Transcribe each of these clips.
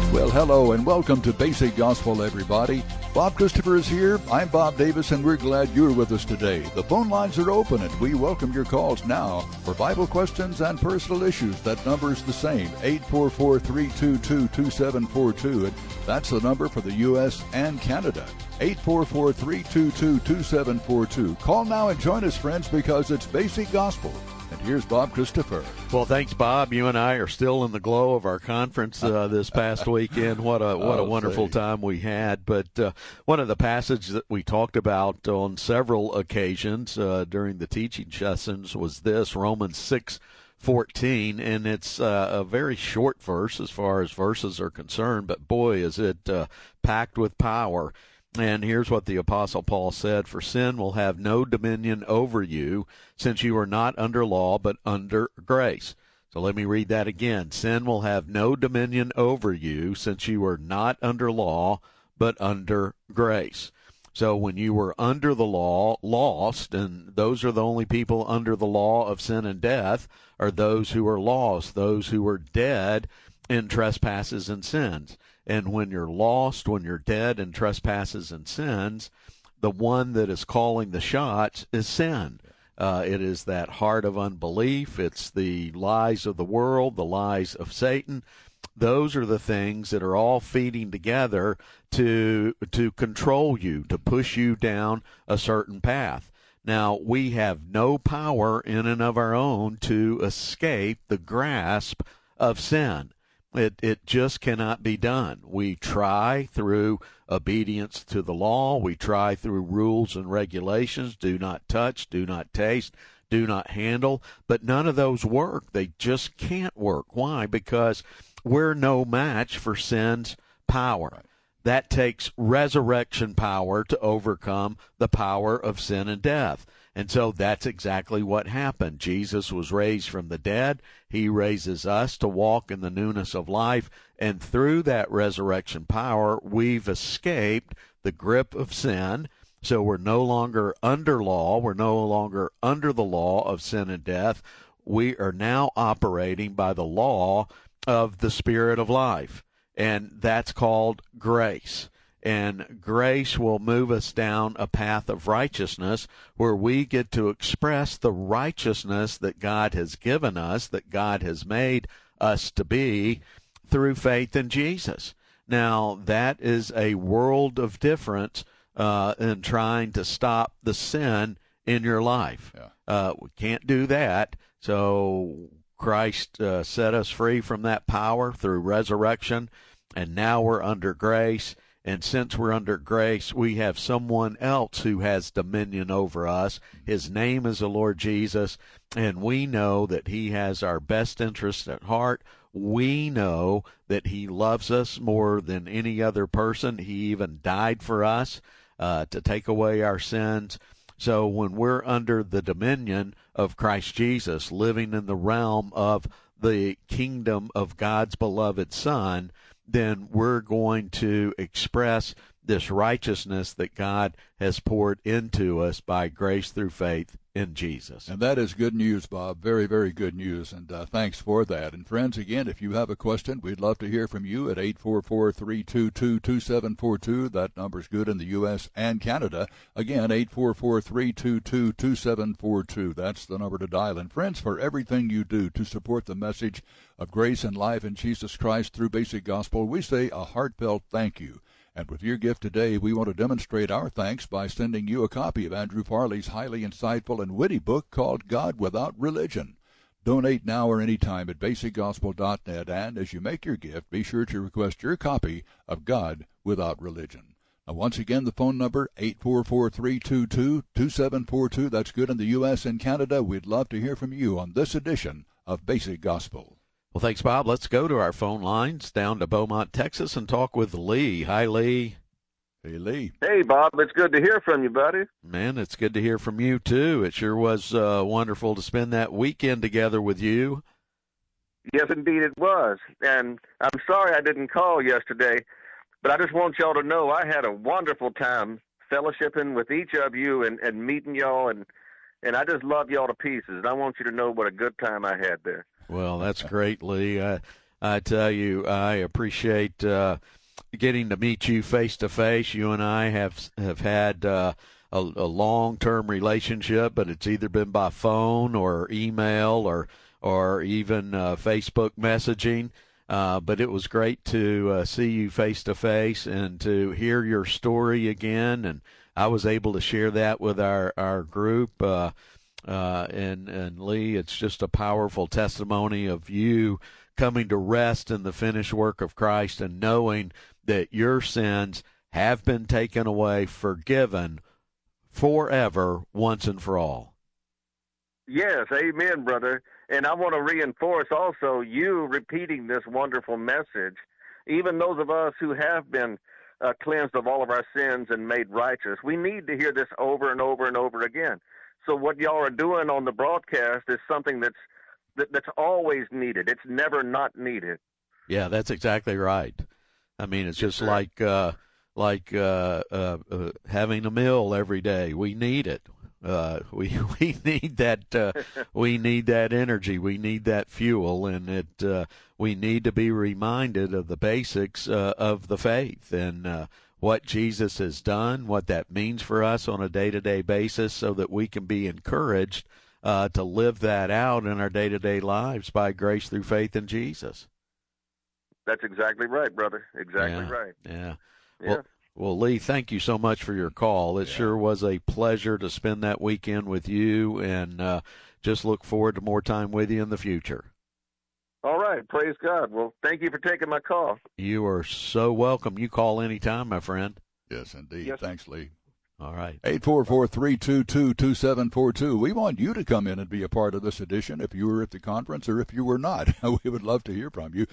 Well, hello and welcome to Basic Gospel, everybody. Bob Christopher is here. I'm Bob Davis, and we're glad you're with us today. The phone lines are open, and we welcome your calls now for Bible questions and personal issues. That number's the same, 844-322-2742. And that's the number for the U.S. and Canada, 844-322-2742. Call now and join us, friends, because it's Basic Gospel. And here's Bob Christopher. Well, thanks, Bob. You and I are still in the glow of our conference this past weekend. What a wonderful time we had. But one of the passages that we talked about on several occasions during the teaching sessions was this, Romans 6:14, and it's a very short verse as far as verses are concerned, but boy, is it packed with power. And here's what the Apostle Paul said, "For sin will have no dominion over you, since you are not under law, but under grace." So let me read that again. Sin will have no dominion over you, since you are not under law, but under grace. So when you were under the law, lost, and those are the only people under the law of sin and death, are those who are lost, those who are dead in trespasses and sins. And when you're lost, when you're dead in trespasses and sins, the one that is calling the shots is sin. It is that heart of unbelief. It's the lies of the world, the lies of Satan. Those are the things that are all feeding together to control you, to push you down a certain path. Now, we have no power in and of our own to escape the grasp of sin. It just cannot be done. We try through obedience to the law. We try through rules and regulations. Do not touch, do not taste, do not handle. But none of those work. They just can't work. Why? Because we're no match for sin's power. That takes resurrection power to overcome the power of sin and death. And so that's exactly what happened. Jesus was raised from the dead. He raises us to walk in the newness of life. And through that resurrection power, we've escaped the grip of sin. So we're no longer under law. We're no longer under the law of sin and death. We are now operating by the law of the Spirit of life. And that's called grace. And grace will move us down a path of righteousness where we get to express the righteousness that God has given us, that God has made us to be through faith in Jesus. Now, that is a world of difference in trying to stop the sin in your life. We can't do that. So Christ set us free from that power through resurrection, and now we're under grace. And since we're under grace, we have someone else who has dominion over us. His name is the Lord Jesus, and we know that he has our best interests at heart. We know that he loves us more than any other person. He even died for us to take away our sins. So when we're under the dominion of Christ Jesus, living in the realm of the kingdom of God's beloved Son, then we're going to express this righteousness that God has poured into us by grace through faith in Jesus. And that is good news, Bob. Very, very good news, and thanks for that. And friends, again, if you have a question, we'd love to hear from you at 844-322-2742. That number's good in the U.S. and Canada. Again, 844-322-2742. That's the number to dial. And friends, for everything you do to support the message of grace and life in Jesus Christ through Basic Gospel, we say a heartfelt thank you. And with your gift today, we want to demonstrate our thanks by sending you a copy of Andrew Farley's highly insightful and witty book called God Without Religion. Donate now or any time at basicgospel.net, and as you make your gift, be sure to request your copy of God Without Religion. Now, once again, the phone number, 844-322-2742. That's good in the U.S. and Canada. We'd love to hear from you on this edition of Basic Gospel. Well, thanks, Bob. Let's go to our phone lines down to Beaumont, Texas, and talk with Lee. Hi, Lee. Hey, Lee. Hey, Bob. It's good to hear from you, buddy. Man, it's good to hear from you, too. It sure was wonderful to spend that weekend together with you. Yes, indeed it was. And I'm sorry I didn't call yesterday, but I just want y'all to know I had a wonderful time fellowshipping with each of you and meeting y'all, and I just love y'all to pieces. And I want you to know what a good time I had there. Well, that's great, Lee. I tell you, I appreciate getting to meet you face to face. You and I have had a long-term relationship, but it's either been by phone or email or even Facebook messaging. But it was great to see you face to face and to hear your story again. And I was able to share that with our group. And Lee, it's just a powerful testimony of you coming to rest in the finished work of Christ and knowing that your sins have been taken away, forgiven forever, once and for all. Yes, amen, brother. And I want to reinforce also you repeating this wonderful message. Even those of us who have been cleansed of all of our sins and made righteous, we need to hear this over and over and over again. So what y'all are doing on the broadcast is something that's always needed. It's never not needed. Yeah, that's exactly right. I mean, it's just like having a meal every day. We need it. We need that. We need that energy. We need that fuel, and we need to be reminded of the basics of the faith and what Jesus has done, what that means for us on a day-to-day basis, so that we can be encouraged to live that out in our day-to-day lives by grace through faith in Jesus. That's exactly right, brother. Exactly right. Yeah. Well, Lee, thank you so much for your call. It sure was a pleasure to spend that weekend with you, and just look forward to more time with you in the future. All right. Praise God. Well, thank you for taking my call. You are so welcome. You call anytime, my friend. Yes, indeed. Yes. Thanks, Lee. All right. 844-322-2742. We want you to come in and be a part of this edition if you were at the conference or if you were not. We would love to hear from you.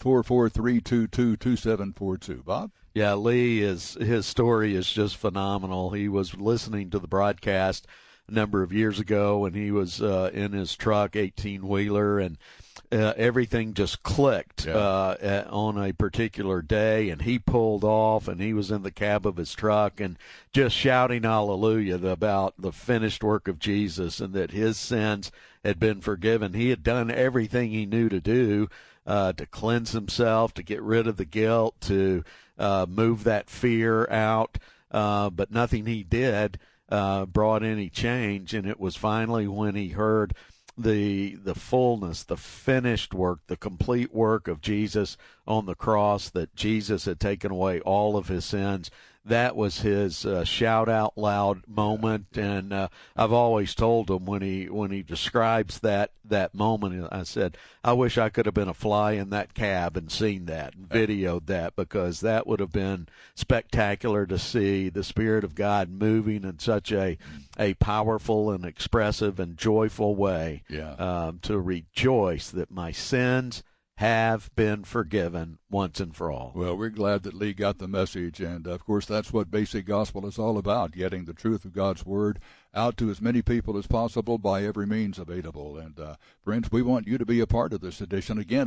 844-322-2742. Bob? Yeah, Lee, his story is just phenomenal. He was listening to the broadcast a number of years ago, and he was in his truck, 18-wheeler, and everything just clicked on a particular day, and he pulled off, and he was in the cab of his truck and just shouting hallelujah about the finished work of Jesus and that his sins had been forgiven. He had done everything he knew to do to cleanse himself, to get rid of the guilt, to move that fear out, but nothing he did brought any change. And it was finally when he heard the fullness, the finished work, the complete work of Jesus on the cross, that Jesus had taken away all of his sins. That was his shout out loud moment, and I've always told him when he describes that moment, I said, I wish I could have been a fly in that cab and seen that and videoed that, because that would have been spectacular to see the Spirit of God moving in such a powerful and expressive and joyful way, to rejoice that my sins have been forgiven once and for all. Well, we're glad that Lee got the message, and of course that's what Basic Gospel is all about, getting the truth of God's Word out to as many people as possible by every means available. And friends, we want you to be a part of this edition. Again,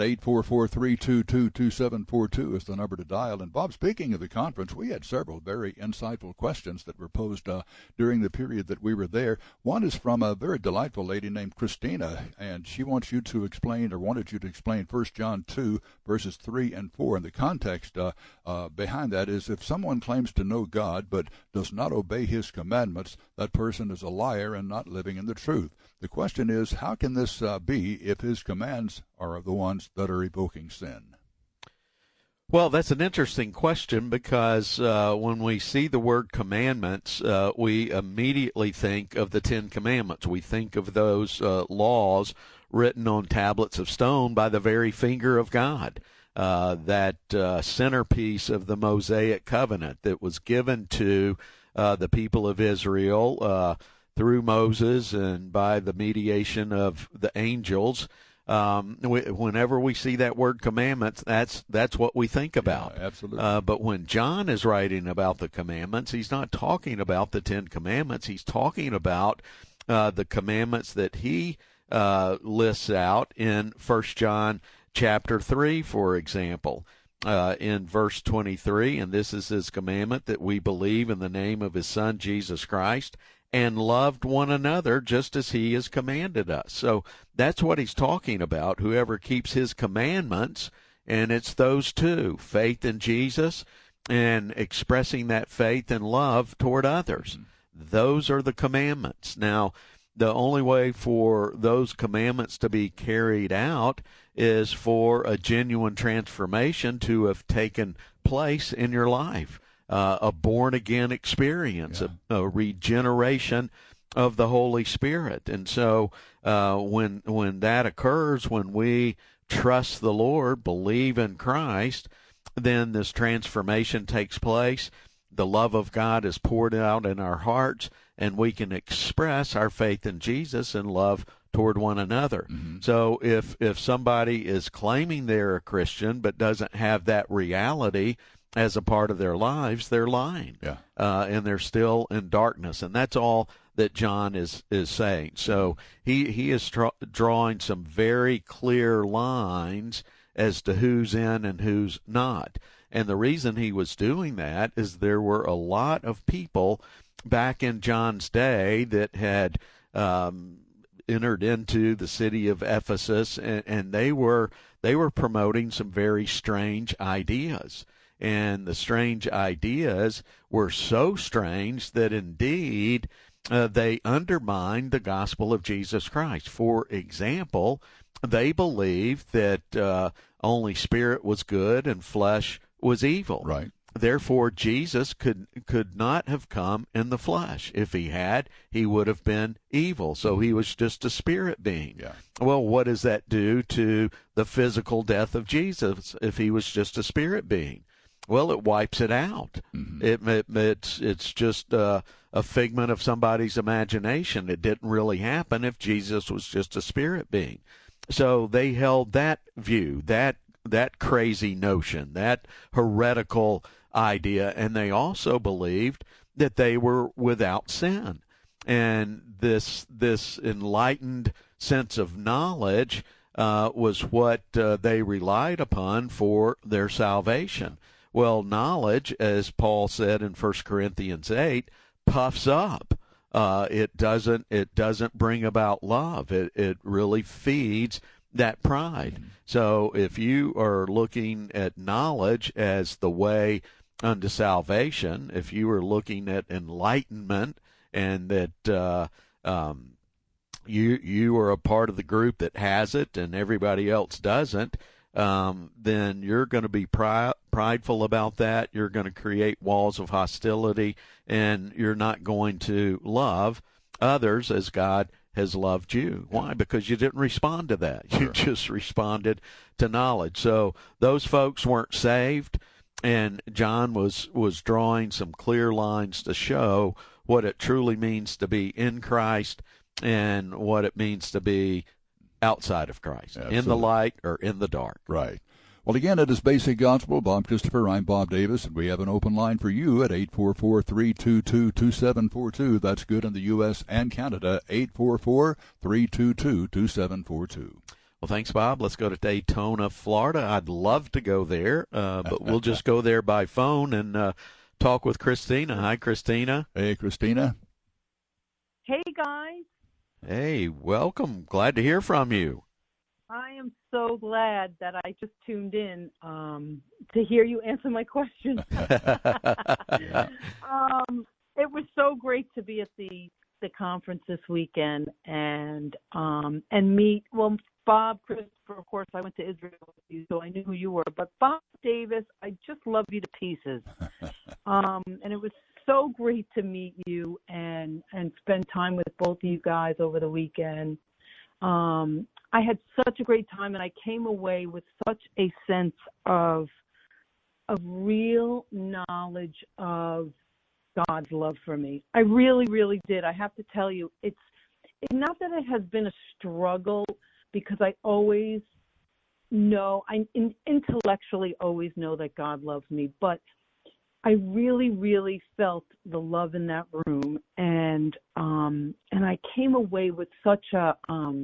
844-322-2742 is the number to dial. And Bob, speaking of the conference, we had several very insightful questions that were posed during the period that we were there. One is from a very delightful lady named Christina, and she wants you to explain, or wanted you to explain, 1 John 2, verses 3 and 4. And the context behind that is, if someone claims to know God but does not obey his commandments, that person is a liar and not living in the truth. The question is, how can this be if his commands are the ones that are evoking sin? Well, that's an interesting question, because when we see the word commandments, we immediately think of the Ten Commandments. We think of those laws written on tablets of stone by the very finger of God, that centerpiece of the Mosaic covenant that was given to the people of Israel through Moses and by the mediation of the angels. Whenever we see that word commandments, that's what we think about. Yeah, absolutely. But when John is writing about the commandments, he's not talking about the Ten Commandments. He's talking about the commandments that he lists out in 1 John chapter 3, for example. In verse 23, and this is his commandment, that we believe in the name of his Son, Jesus Christ, and loved one another just as he has commanded us. So that's what he's talking about. Whoever keeps his commandments And it's those two, faith in Jesus and expressing that faith and love toward others. Those are the commandments. Now, the only way for those commandments to be carried out is for a genuine transformation to have taken place in your life, a born-again experience, a regeneration of the Holy Spirit. And so when that occurs, when we trust the Lord, believe in Christ, then this transformation takes place. The love of God is poured out in our hearts, and we can express our faith in Jesus and love toward one another. So if somebody is claiming they're a Christian but doesn't have that reality as a part of their lives, they're lying. And they're still in darkness. And that's all that John is saying. So he is drawing some very clear lines as to who's in and who's not. And the reason he was doing that is there were a lot of people back in John's day that had entered into the city of Ephesus, and they were promoting some very strange ideas. And the strange ideas were so strange that indeed they undermined the gospel of Jesus Christ. For example, they believed that only spirit was good and flesh was evil. Right. Therefore, Jesus could not have come in the flesh. If he had, he would have been evil. So he was just a spirit being. Well, what does that do to the physical death of Jesus if he was just a spirit being? Well, it wipes it out. It's just a figment of somebody's imagination. It didn't really happen if Jesus was just a spirit being. So they held that view, that crazy notion, that heretical idea, and they also believed that they were without sin. And this enlightened sense of knowledge was what they relied upon for their salvation. Well, knowledge, as Paul said in 1 Corinthians 8, puffs up. It doesn't bring about love. It really feeds that pride. So if you are looking at knowledge as the way unto salvation, if you are looking at enlightenment and that you are a part of the group that has it and everybody else doesn't, then you're going to be prideful about that. You're going to create walls of hostility, and you're not going to love others as God has loved you. Why? Because you didn't respond to that. You just responded to knowledge. So those folks weren't saved, and John was drawing some clear lines to show what it truly means to be in Christ and what it means to be outside of Christ, in the light or in the dark. Right. Well, again, it is Basic Gospel. Bob Christopher, I'm Bob Davis, and we have an open line for you at 844-322-2742. That's good in the U.S. and Canada, 844-322-2742. Well, thanks, Bob. Let's go to Daytona, Florida. I'd love to go there, but we'll just go there by phone and talk with Christina. Hi, Christina. Hey, Christina. Hey, guys. Hey, welcome. Glad to hear from you. I am so glad that I just tuned in to hear you answer my question. It was so great to be at the conference this weekend and meet. Well, Bob, Christopher, of course, I went to Israel with you, so I knew who you were. But Bob Davis, I just love you to pieces. And it was so great to meet you and spend time with both of you guys over the weekend. I had such a great time, and I came away with such a sense of real knowledge of God's love for me. I really, really did. I have to tell you, it's not that it has been a struggle, because I always know, I intellectually always know that God loves me, but I really, really felt the love in that room, and I came away with such a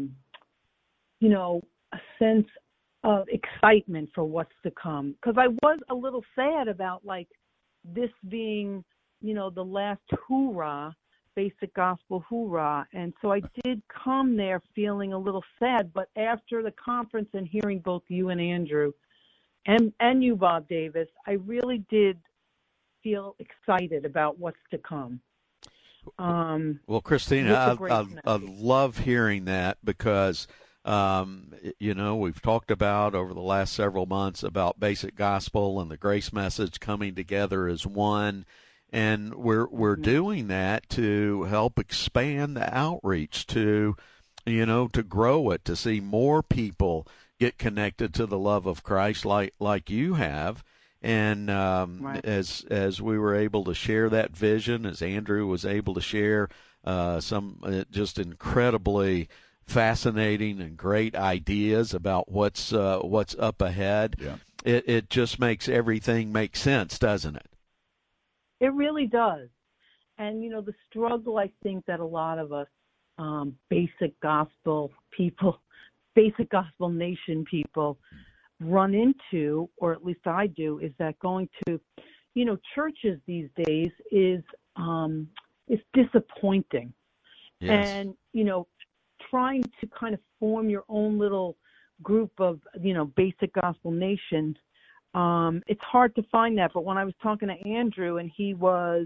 sense of excitement for what's to come. Because I was a little sad about this being, the last hoorah, Basic Gospel hoorah, and so I did come there feeling a little sad. But after the conference and hearing both you and Andrew and you, Bob Davis, I really did feel excited about what's to come. Well, Christina, I love hearing that because, we've talked about over the last several months about Basic Gospel and the Grace Message coming together as one. And we're doing that to help expand the outreach, to grow it, to see more people get connected to the love of Christ like you have. And right. as we were able to share that vision, as Andrew was able to share some just incredibly fascinating and great ideas about what's up ahead, yeah. it just makes everything make sense, doesn't it? It really does. And, the struggle I think that a lot of us Basic Gospel people, Basic Gospel Nation people run into, or at least I do, is that going to, churches these days is disappointing. Yes. And, trying to kind of form your own little group of, Basic Gospel Nations, it's hard to find that. But when I was talking to Andrew, and he was,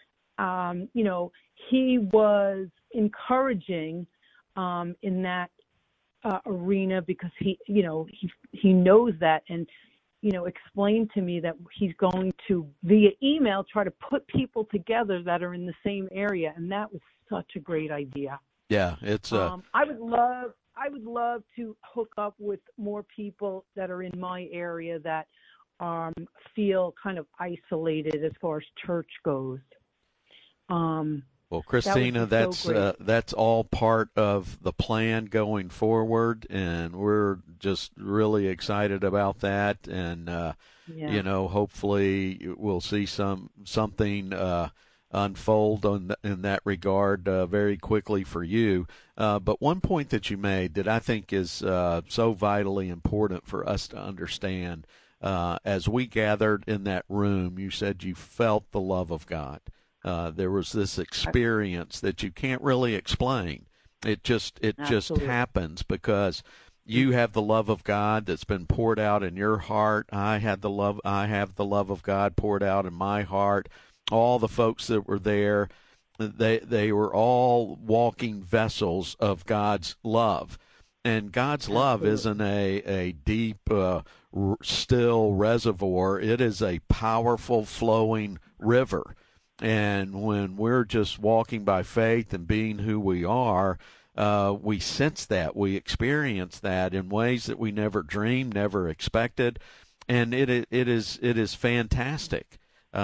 he was encouraging in that arena, because he knows that, and explained to me that he's going to via email try to put people together that are in the same area, and that was such a great idea. Yeah, it's I would love to hook up with more people that are in my area that feel kind of isolated as far as church goes. Well, Christina, that's all part of the plan going forward, and we're just really excited about that. And hopefully we'll see something unfold in that regard very quickly for you. But one point that you made that I think is so vitally important for us to understand, as we gathered in that room, you said you felt the love of God. There was this experience that you can't really explain. It just happens because you have the love of God that's been poured out in your heart. I have the love of God poured out in my heart. All the folks that were there, they were all walking vessels of God's love. And God's love isn't a deep, still reservoir. It is a powerful flowing river. And when we're just walking by faith and being who we are, we sense that, we experience that in ways that we never dreamed, never expected, and it is fantastic.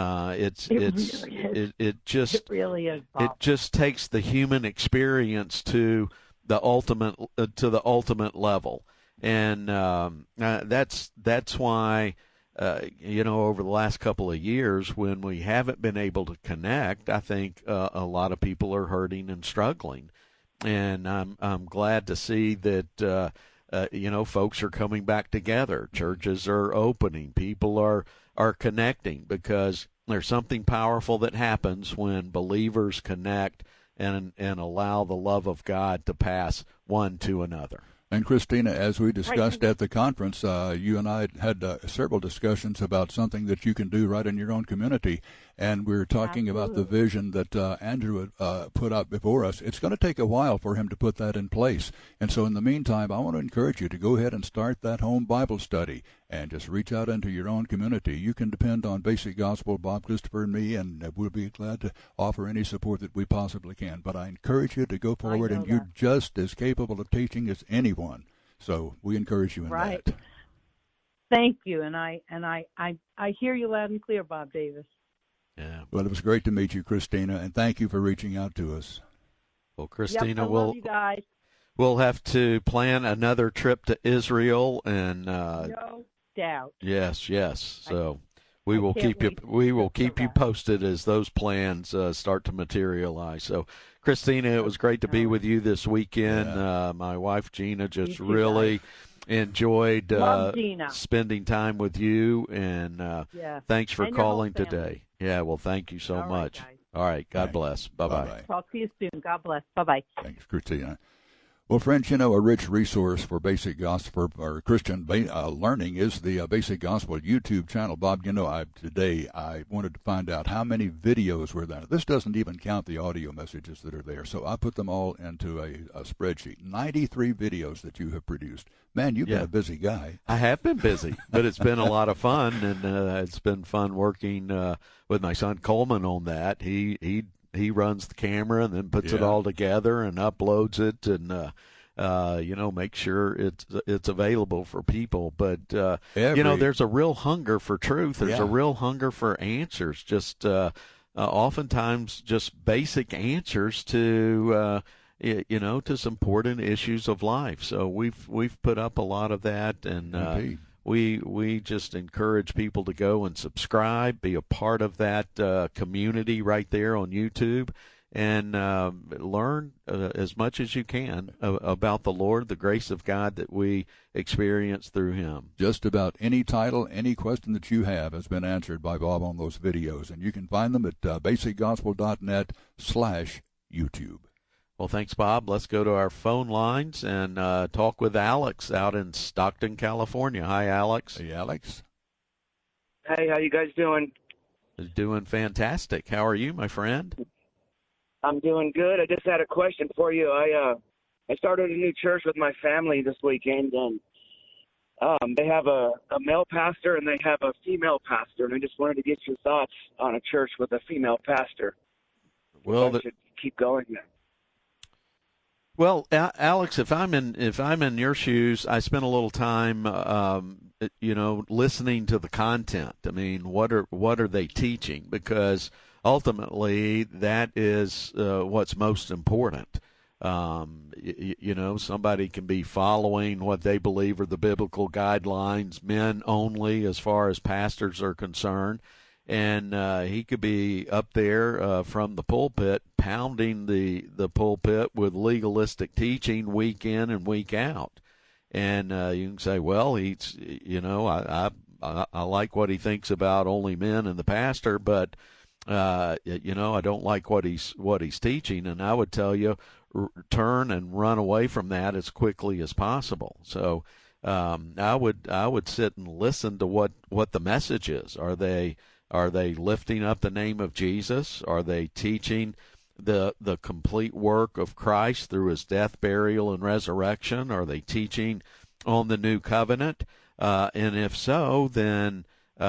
It just takes the human experience to the ultimate level, and that's why. Over the last couple of years, when we haven't been able to connect, I think a lot of people are hurting and struggling. And I'm glad to see that, folks are coming back together. Churches are opening. People are connecting, because there's something powerful that happens when believers connect and allow the love of God to pass one to another. And Christina, as we discussed at the conference, you and I had several discussions about something that you can do right in your own community. And we were talking about the vision that Andrew put out before us. It's going to take a while for him to put that in place. And so in the meantime, I want to encourage you to go ahead and start that home Bible study and just reach out into your own community. You can depend on Basic Gospel, Bob, Christopher, and me, and we'll be glad to offer any support that we possibly can. But I encourage you to go forward, and you're just as capable of teaching as anyone. So we encourage you in that. Thank you, and I hear you loud and clear, Bob Davis. Yeah. Well, it was great to meet you, Christina, and thank you for reaching out to us. Well, Christina, I love you guys. We'll have to plan another trip to Israel, and no doubt. Yes. So we will keep you posted as those plans start to materialize. So, Christina, it was great to be with you this weekend. Yeah. My wife Gina just really enjoyed spending time with you, and thanks for calling today. Yeah, well, thank you so much. All right, God bless. Bye-bye. Talk to you soon. God bless. Bye-bye. Thanks, Christina. Well, friends, a rich resource for basic gospel or Christian learning is the Basic Gospel YouTube channel. Bob, today I wanted to find out how many videos were there. This doesn't even count the audio messages that are there, so I put them all into a spreadsheet. 93 videos that you have produced. Man, you've been a busy guy. I have been busy, but it's been a lot of fun, and it's been fun working with my son Coleman on that. He runs the camera and then puts it all together and uploads it and make sure it's available for people. But there's a real hunger for truth. There's a real hunger for answers. Just oftentimes just basic answers to to some important issues of life. So we've put up a lot of that, and we just encourage people to go and subscribe, be a part of that community right there on YouTube, and learn as much as you can about the Lord, the grace of God that we experience through Him. Just about any title, any question that you have has been answered by Bob on those videos, and you can find them at basicgospel.net/YouTube. Well, thanks, Bob. Let's go to our phone lines and talk with Alex out in Stockton, California. Hi, Alex. Hey, Alex. Hey, how you guys doing? Doing fantastic. How are you, my friend? I'm doing good. I just had a question for you. I started a new church with my family this weekend, and they have a male pastor and they have a female pastor, and I just wanted to get your thoughts on a church with a female pastor. Well, I should keep going then. Well, Alex, if I'm in your shoes, I spend a little time, listening to the content. I mean, what are they teaching? Because ultimately, that is what's most important. Somebody can be following what they believe are the biblical guidelines, men only, as far as pastors are concerned. And he could be up there from the pulpit, pounding the pulpit with legalistic teaching week in and week out. And you can say, well, he's, I like what he thinks about only men and the pastor, but I don't like what he's teaching. And I would tell you, turn and run away from that as quickly as possible. So I would sit and listen to what the message is. Are they lifting up the name of Jesus? Are they teaching the complete work of Christ through His death, burial, and resurrection? Are they teaching on the new covenant? And if so, then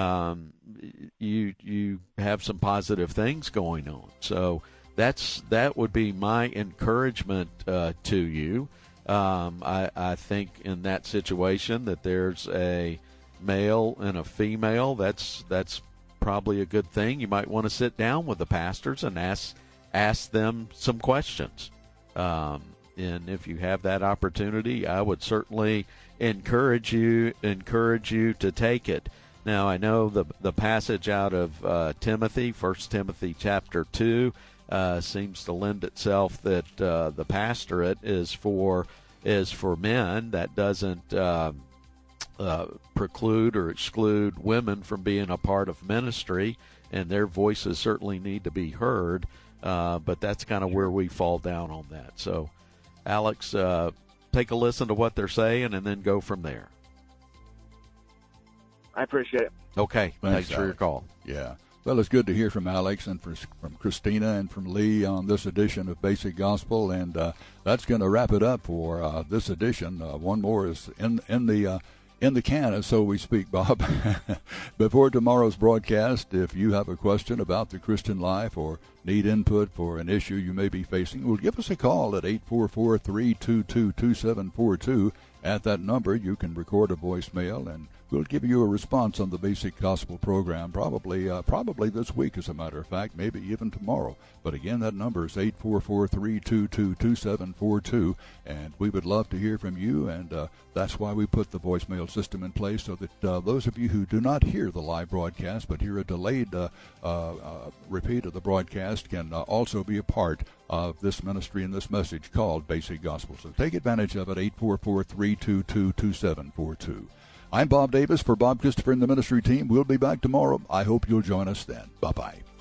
you have some positive things going on. So that would be my encouragement to you. I think in that situation that there's a male and a female. That's probably a good thing. You might want to sit down with the pastors and ask them some questions. And if you have that opportunity, I would certainly encourage you to take it. Now, I know the passage out of Timothy, 1 Timothy chapter 2, seems to lend itself that the pastorate is for men. That doesn't preclude or exclude women from being a part of ministry, and their voices certainly need to be heard, but that's kind of where we fall down on that. So, Alex, take a listen to what they're saying and then go from there. I appreciate it. Okay, thanks for your call. Yeah. Well, it's good to hear from Alex and from Christina and from Lee on this edition of Basic Gospel, and that's going to wrap it up for this edition. One more is in the can, so we speak, Bob. Before tomorrow's broadcast, if you have a question about the Christian life or need input for an issue you may be facing, well, give us a call at 844-322-2742. At that number, you can record a voicemail, and we'll give you a response on the Basic Gospel program, probably this week, as a matter of fact, maybe even tomorrow. But again, that number is 844-322-2742, and we would love to hear from you, and that's why we put the voicemail system in place, so that those of you who do not hear the live broadcast but hear a delayed repeat of the broadcast can also be a part of this ministry and this message called Basic Gospel. So take advantage of it, 844-322-2742. I'm Bob Davis for Bob Christopher and the ministry team. We'll be back tomorrow. I hope you'll join us then. Bye-bye.